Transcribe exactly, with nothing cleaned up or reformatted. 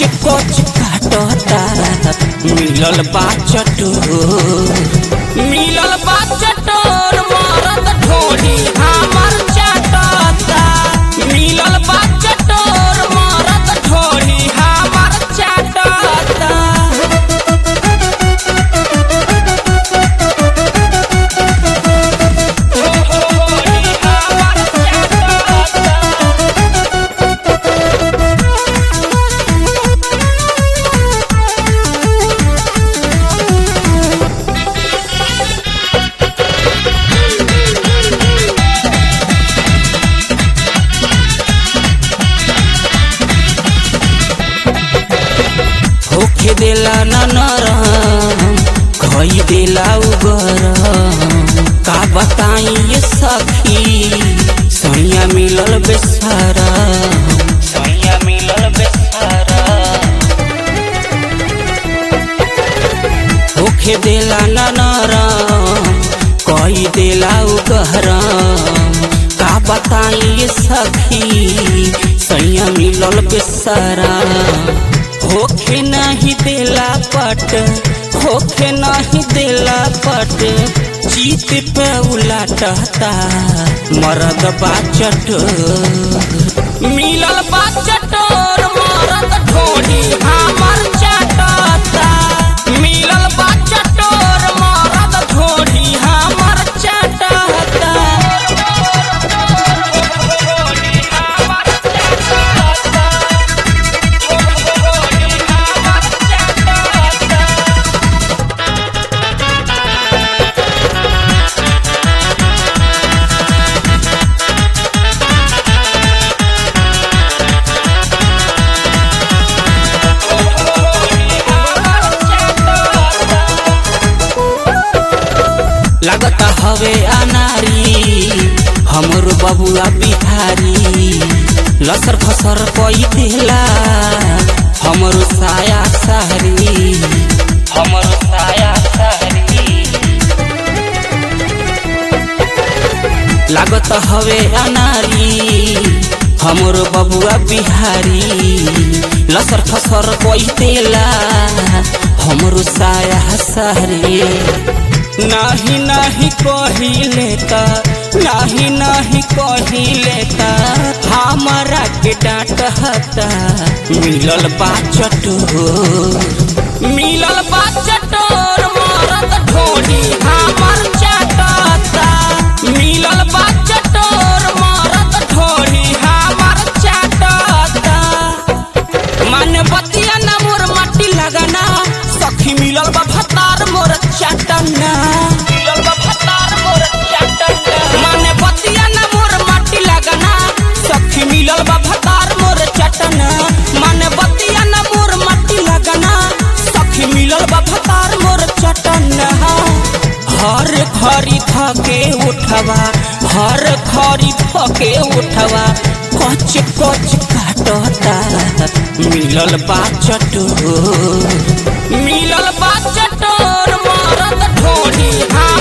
कोच काटता मिलल बा चटोर मिलल बा चटोर मरद ढोली हमर चाटता मिलल बा चटोर मरद ढोली हमर चाटता होखे देला ना नरम खई देला उगरम का बताई ये सखी सैया मिलल बेसारा सैया मिलल बेसारा होखे देला ना नरम कई देला उगरम का बताई ये सखी सैया मिलल बेसारा होखे नहीं देला पट होखे नहीं देला पट जीत पे उलाटता मरद बा चटोर मिलल बा चटोर मरद ढोली हमर चाटता मिलल बा चटोर मरद ढोली हमर चाटता लगता हवे अनारी हमर बबुआ बिहारी लसर फसर कोई देला हमर साया सहरी हमर साया सहरी लगता हवे अनारी हमर बबुआ बिहारी लसर फसर कोई देला हमर साया सहरी नाही नाही कही लेता नाही नाही कही लेता हमारा के डांट हता मिलल बा चटोर मिलल बा चटोर मरद ढोली हमर चाटता मिलल बा चटोर मरद ढोली हमर चाटता मन बतिया ना मोर माटी लगाना सखी मिलल बा भतार मोर चाटना मिलल बा भतार मोर चाटना माने बतिया ना मोर माटी लगाना सखी मिलल बा भतार मोर चाटना माने बतिया ना मोर माटी लगाना सखी मिलल बा भतार मोर चाटना हर खरी थके उठवा हर खरी थके उठवा कच कच काटता मिलल बा चटोर मिलल बा चटोर मरद ढोली।